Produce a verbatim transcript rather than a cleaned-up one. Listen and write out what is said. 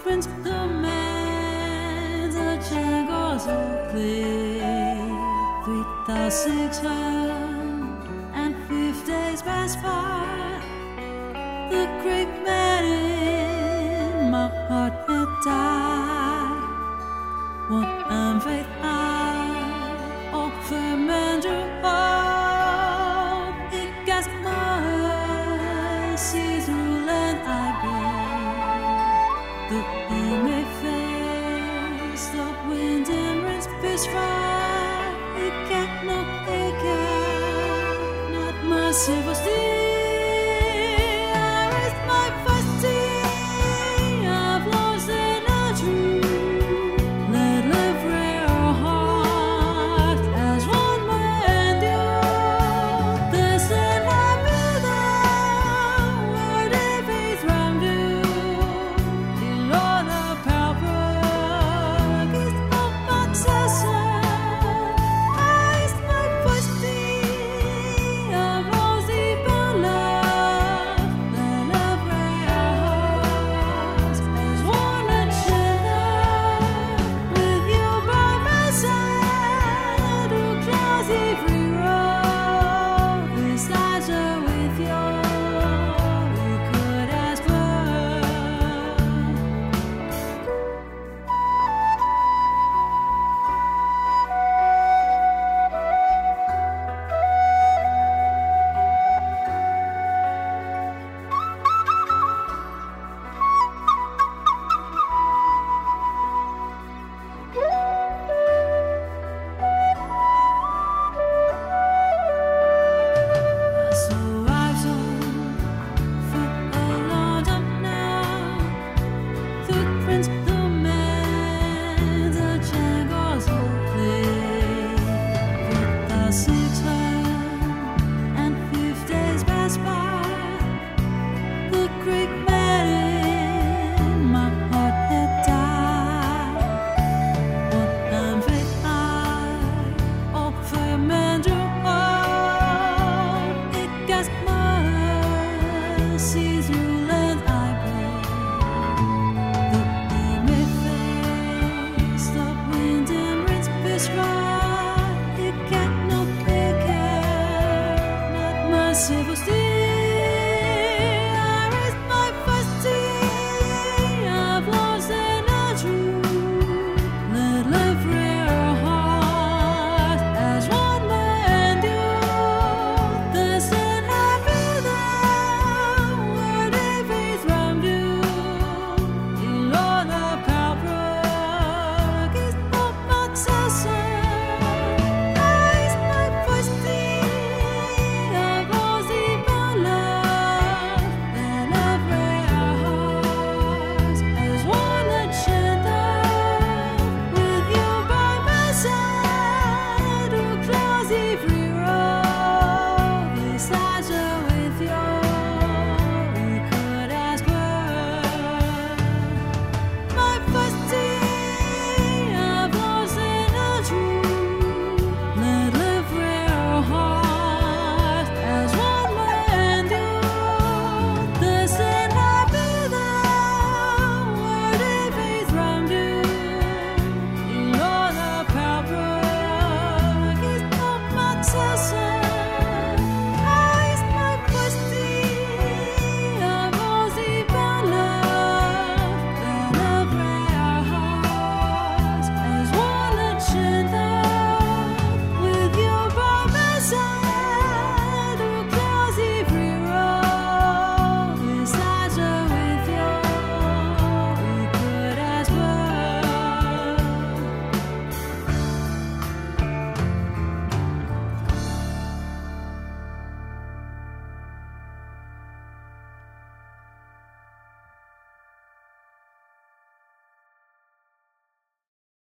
Prince commands a jungle so clear. Three thousand six hundred and fifty days pass by. The great man in my heart had died. What unfaith I offer man to hope. It gets mercy to land I bear. The air may face the wind and rains pierce fire. It cannot take it, not merciful still.